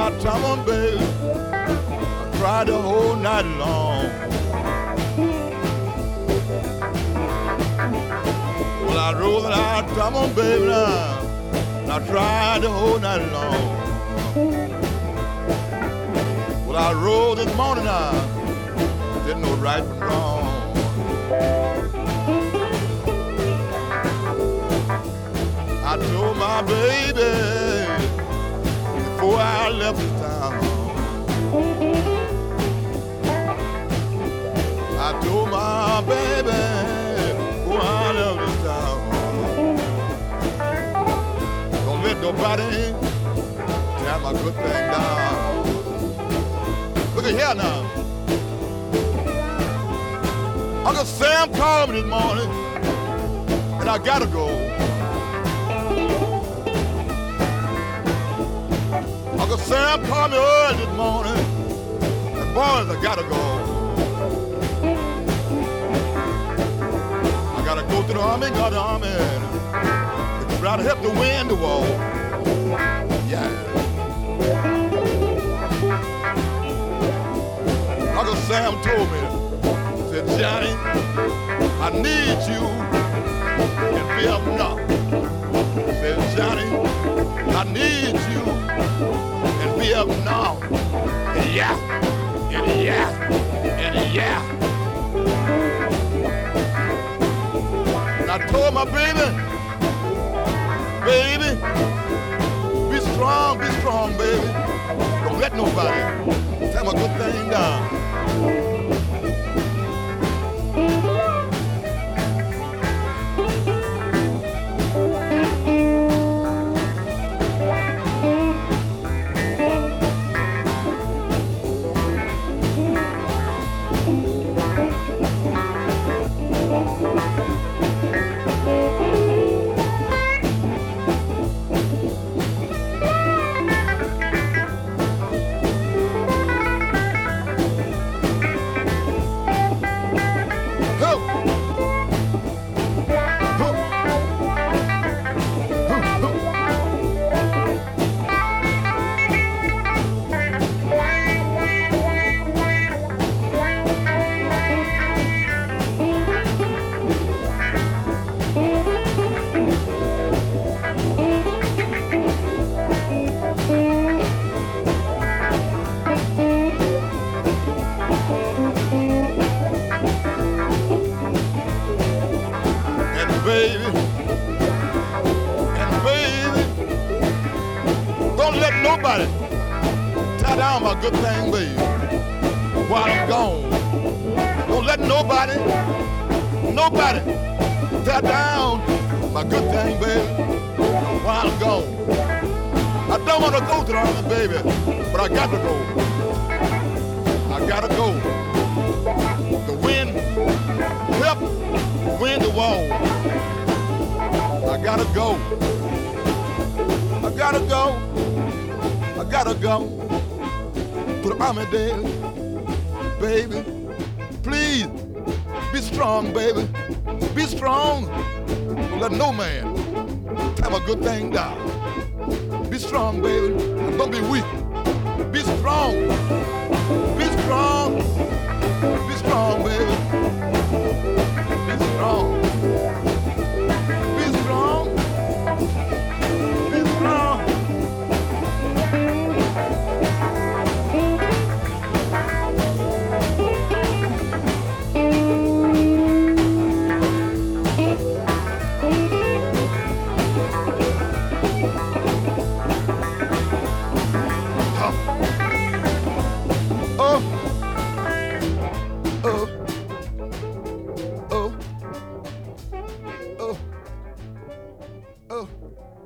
out time on, baby. I cried the whole night long. Well, I rolled it out time on, baby, now. And I tried the whole night long. Well, I rose this morning now, didn't know right from wrong. I told my baby before I left this town. I told my baby before I left this town. Don't let nobody tear my good thing down. Look at here now. Uncle Sam called me this morning, and I gotta go. Uncle Sam called me early this morning, and boys, I gotta go. I gotta go to the army, got the army, to try to help the wind to wall. Yeah. Uncle Sam told me, said, Johnny, I need you in Vietnam. Said, Johnny, I need you in Vietnam. And yeah, and yeah, and yeah. And I told my baby, baby, be strong, baby. Don't let nobody tear my good thing down. Don't let nobody tie down my good thing, baby, while I'm gone. Don't let nobody tie down my good thing, baby, while I'm gone. I don't want to go to the army, baby, but I got to go. I gotta go. The wind help win the war. I gotta go. I gotta go. I gotta go to the army, daily, baby. Please be strong, baby. Be strong. Don't let no man have a good thing down. Be strong, baby. And don't be weak. Be strong. Be strong. Be strong, baby. Be strong. Be strong. Be strong. Oh.